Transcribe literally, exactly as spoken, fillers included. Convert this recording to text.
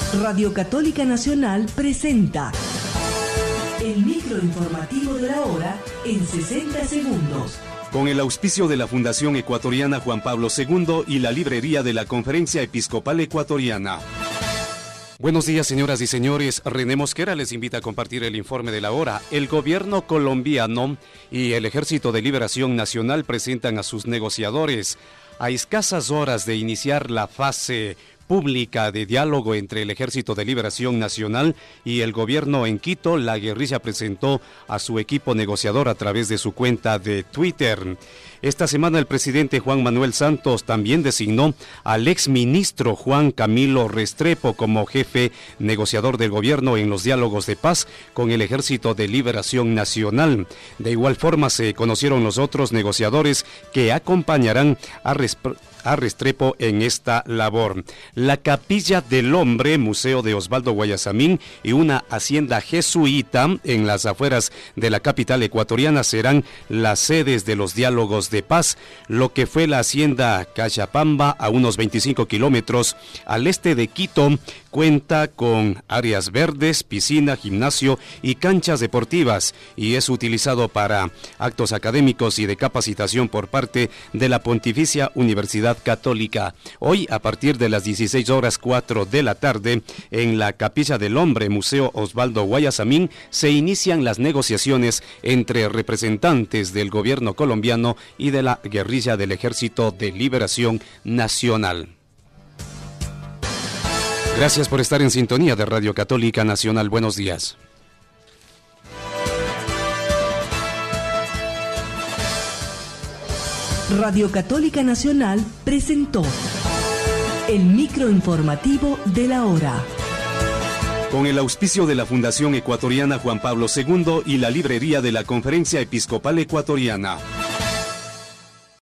Radio Católica Nacional presenta el microinformativo de la hora en sesenta segundos. Con el auspicio de la Fundación Ecuatoriana Juan Pablo segundo y la librería de la Conferencia Episcopal Ecuatoriana. Buenos días, señoras y señores. René Mosquera les invita a compartir el informe de la hora. El gobierno colombiano y el Ejército de Liberación Nacional presentan a sus negociadores. A escasas horas de iniciar la fase pública de diálogo entre el Ejército de Liberación Nacional y el gobierno en Quito, la guerrilla presentó a su equipo negociador a través de su cuenta de Twitter. Esta semana el presidente Juan Manuel Santos también designó al exministro Juan Camilo Restrepo como jefe negociador del gobierno en los diálogos de paz con el Ejército de Liberación Nacional. De igual forma se conocieron los otros negociadores que acompañarán a Restrepo a Restrepo en esta labor. La Capilla del Hombre, Museo de Osvaldo Guayasamín y una hacienda jesuita en las afueras de la capital ecuatoriana serán las sedes de los diálogos de paz. Lo que fue la hacienda Cachapamba, a unos veinticinco kilómetros al este de Quito, cuenta con áreas verdes, piscina, gimnasio y canchas deportivas y es utilizado para actos académicos y de capacitación por parte de la Pontificia Universidad Católica. Hoy, a partir de las dieciséis horas cuatro de la tarde, en la Capilla del Hombre, Museo Osvaldo Guayasamín, se inician las negociaciones entre representantes del gobierno colombiano y de la guerrilla del Ejército de Liberación Nacional. Gracias por estar en sintonía de Radio Católica Nacional. Buenos días. Radio Católica Nacional presentó el microinformativo de la hora. Con el auspicio de la Fundación Ecuatoriana Juan Pablo segundo y la librería de la Conferencia Episcopal Ecuatoriana.